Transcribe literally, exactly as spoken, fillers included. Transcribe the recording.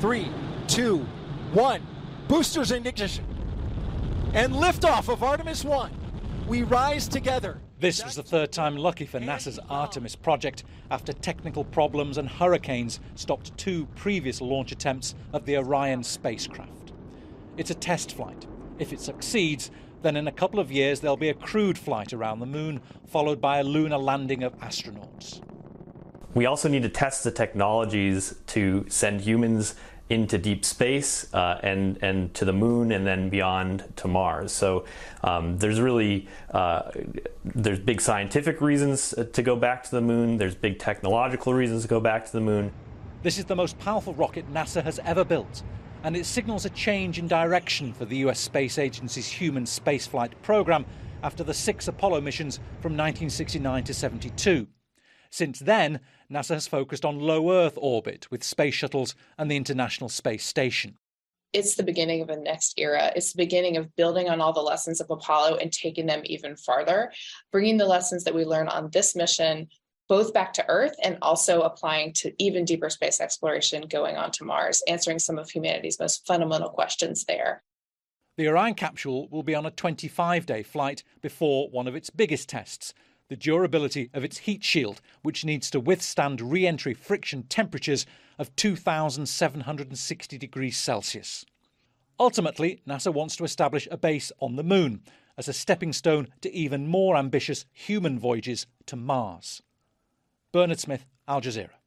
Three, two, one. Boosters in ignition. And liftoff of Artemis one. We rise together. This was the third time lucky for NASA's Artemis project after technical problems and hurricanes stopped two previous launch attempts of the Orion spacecraft. It's a test flight. If it succeeds, then in a couple of years there'll be a crewed flight around the moon, followed by a lunar landing of astronauts. We also need to test the technologies to send humans into deep space uh, and, and to the moon and then beyond to Mars. So um, there's really, uh, there's big scientific reasons to go back to the moon. There's big technological reasons to go back to the moon. This is the most powerful rocket NASA has ever built, and it signals a change in direction for the U S Space Agency's human spaceflight program after the six Apollo missions from nineteen sixty-nine to seventy-two. Since then, NASA has focused on low Earth orbit with space shuttles and the International Space Station. It's the beginning of a next era. It's the beginning of building on all the lessons of Apollo and taking them even farther, bringing the lessons that we learn on this mission both back to Earth and also applying to even deeper space exploration, going on to Mars, answering some of humanity's most fundamental questions there. The Orion capsule will be on a twenty-five day flight before one of its biggest tests, the durability of its heat shield, which needs to withstand re-entry friction temperatures of two thousand seven hundred sixty degrees Celsius. Ultimately, NASA wants to establish a base on the moon as a stepping stone to even more ambitious human voyages to Mars. Bernard Smith, Al Jazeera.